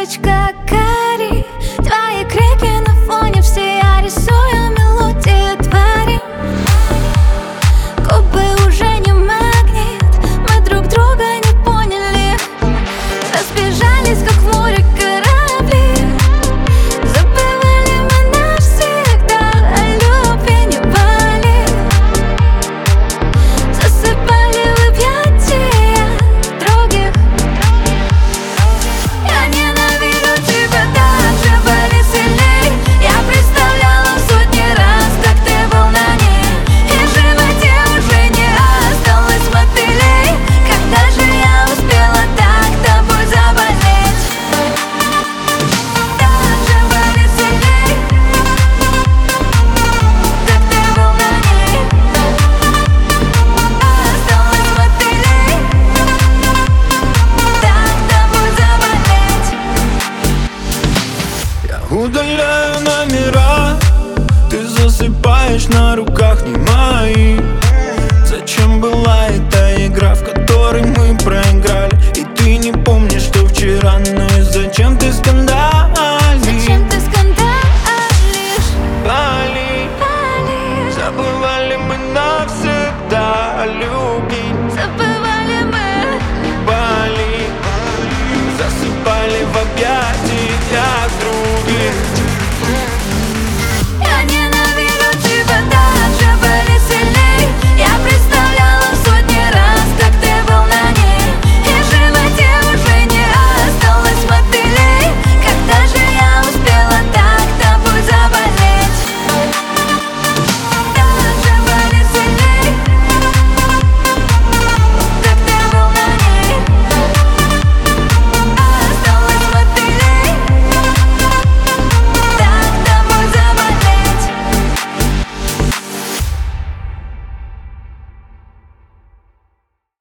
Лампочка кари, твои крики на фоне, все я рисую мелодии твари. Губы уже не магнит, мы друг друга не поняли. Разбежались, как в море корабли. Забывали мы навсегда, о любви не бали. Засыпали в объятия других. Я ненавижу тебя так же, боли сильней. Я представляла сотни раз, как ты был на ней, и в животе уже не осталось мотылей. Когда же я успела так тобой заболеть? Так же боли сильней, как ты был на ней, осталось мотылей. Так тобой заболеть. Я удаляю номера, ты засыпаешь на руках. Не